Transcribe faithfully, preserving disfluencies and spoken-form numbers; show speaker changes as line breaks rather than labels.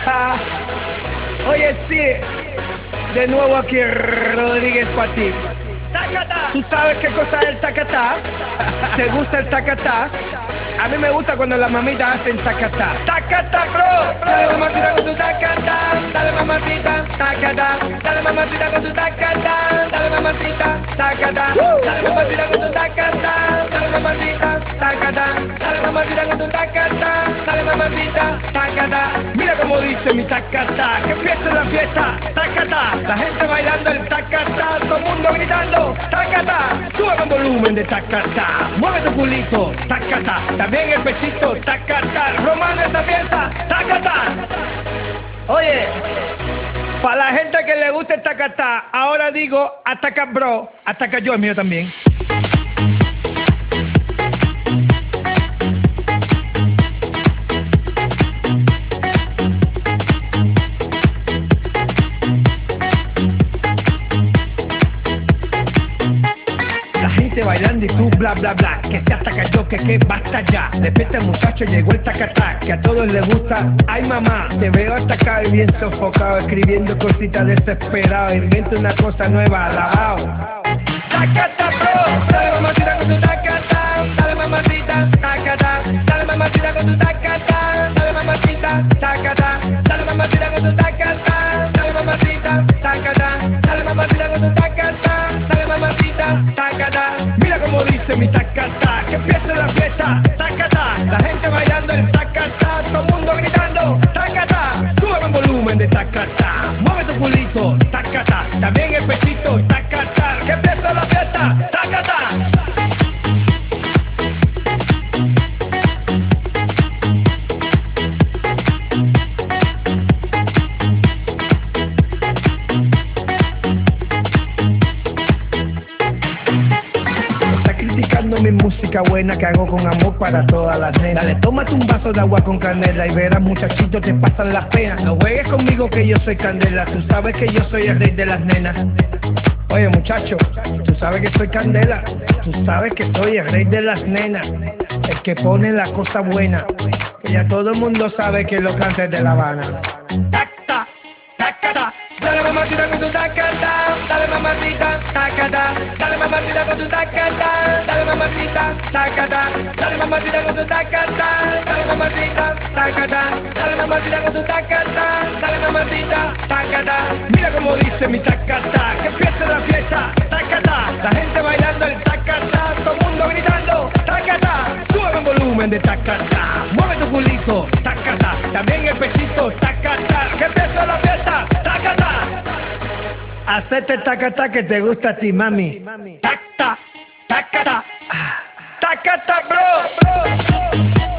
Oye, sí, de nuevo aquí Rodríguez para ti. ¿Tú sabes qué cosa es el tacatá? ¿Te gusta el tacatá? A mí me gusta cuando las mamitas hacen tacatá. ¡Tacatá, bro! Dale mamacita con tu tacatá. Dale mamacita, tacatá. Dale mamacita con tu tacatá. Dale mamacita, tacatá. Dale mamacita con tu tacatá. Dale mamacita, tacatá. Dale mamacita con tu tacatá. Dale mamacita, tacatá. Mira cómo dice mi tacatá. Que empiece la fiesta, tacatá. La gente bailando el tacatá. Todo el mundo gritando, tacatá. Sube el volumen de tacatá. Mueve tu culito, tacatá. También el pechito, tacatá. Romano esta fiesta, tacatá. Oye, para la gente que le gusta el tacatá, ahora digo ataca bro, ataca yo, el mío también. Bailando y tú bla bla bla, que se ataca yo, que que basta ya. Despierta el muchacho, llegó el tacatá, que a todos les gusta. Ay mamá, te veo atacado y bien sofocado, escribiendo cositas desesperado, inventa una cosa nueva, alabao. Tacatá bro, dale mamacita con tu tacatá, dale mamacita, tacatá, dale mamacita con tu tacatá, dale mamacita, tacatá, dale mamacita con tu tacatá, dale mamacita, tacatá, dale mamacita con tu tacatá, dale mamacita, tacatá. Mira cómo dice mi tacatá, que empiece la fiesta, tacatá. La gente bailando el tacatá, todo el mundo gritando, tacatá. Sube el volumen de tacatá, mueve tu culito, tacatá. También el pechito, tacatá. Que empiece la fiesta, tacatá. Mi música buena que hago con amor para todas las nenas. Dale, tómate un vaso de agua con canela y verás muchachito te pasan las penas. No juegues conmigo que yo soy candela, tú sabes que yo soy el rey de las nenas. Oye muchacho, tú sabes que soy candela, tú sabes que soy el rey de las nenas, el que pone la cosa buena, que ya todo el mundo sabe que lo canta es de La Habana. Tacta, tacata, dale mamacita con tu tacata, dale mamacita, tacata, dale mamacita con tu tacata, dale mamacita, tacata, dale mamacita con tu tacata, dale mamacita, tacata, dale mamacita con tu tacata, dale mamacita, tacata. Mira cómo dice mi tacata, que empiece la fiesta, tacata. La gente bailando el tacata, todo el mundo gritando, tacata. Sube el volumen de tacata, mueve tu culito, tacata. También el pechito, tacata. Que empiece la fiesta, tacata. Hacete tacata que te gusta a ti, mami. Tacata, tacata, tacata, bro.